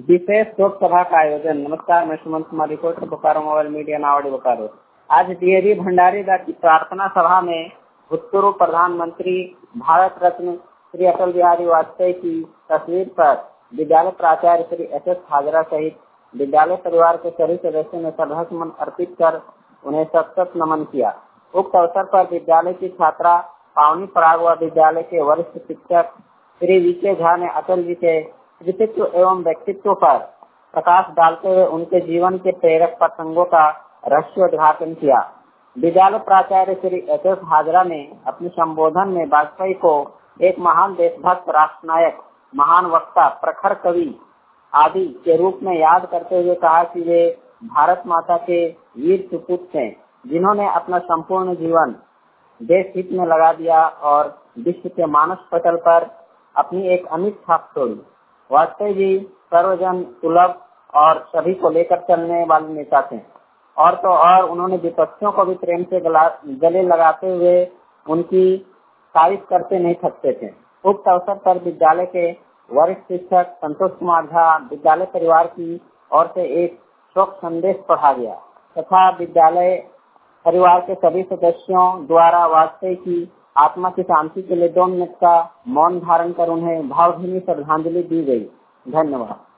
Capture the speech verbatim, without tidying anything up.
विशेष शोक सभा का आयोजन। नमस्कार, मैं Suman Kumar, reporter Bokaro mobile media Nawadi Bokaro. आज डीएवी भंडारी दा की प्रार्थना सभा में भूतपूर्व प्रधानमंत्री भारत रत्न श्री अटल बिहारी वाजपेयी की तस्वीर पर विद्यालय प्राचार्य श्री एस एस हाजरा सहित विद्यालय परिवार के सभी सदस्यों ने श्रद्धासुमन अर्पित कर उन्हें सत सत नमन किया। उक्त अवसर पर विद्यालय की छात्रा पावनी पराग व विद्यालय के वरिष्ठ शिक्षक श्री वी के झा ने अटल जी के कृतित्व एवं व्यक्तित्व पर प्रकाश डालते हुए उनके जीवन के प्रेरक प्रसंगों का रहस्योद्घाटन किया। विद्यालय प्राचार्य श्री एस एस हाजरा ने अपने संबोधन में वाजपेयी को एक महान देशभक्त, राष्ट्र नायक, महान वक्ता, प्रखर कवि आदि के रूप में याद करते हुए कहा कि वे भारत माता के वीर सुपूत थे, जिन्होंने अपना संपूर्ण जीवन देश हित में लगा दिया और विश्व के मानस पटल पर अपनी एक अमिट छाप छोड़ी। वाजपेयी जी सर्वजन सुलभ और सभी को लेकर चलने वाले नेता थे। और तो और उन्होंने विपक्षियों को भी प्रेम से गले लगाते हुए उनकी तारीफ करते नहीं थकते थे। उक्त अवसर पर विद्यालय के वरिष्ठ शिक्षक संतोष कुमार झा विद्यालय परिवार की ओर से एक शोक संदेश पढ़ा गया तथा विद्यालय परिवार के सभी सदस्यों द्वारा वाजपेयी की आत्मा की शांति के लिए दो मिनट का मौन धारण कर उन्हें भावभीनी श्रद्धांजलि दी गई। धन्यवाद।